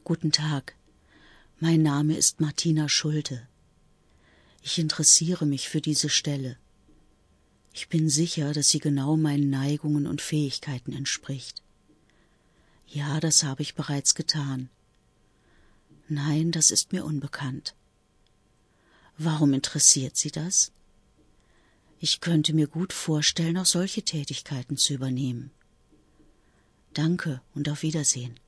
Guten Tag, mein Name ist Martina Schulte. Ich interessiere mich für diese Stelle. Ich bin sicher, dass sie genau meinen Neigungen und Fähigkeiten entspricht. Ja, das habe ich bereits getan. Nein, das ist mir unbekannt. Warum interessiert Sie das? Ich könnte mir gut vorstellen, auch solche Tätigkeiten zu übernehmen. Danke und auf Wiedersehen.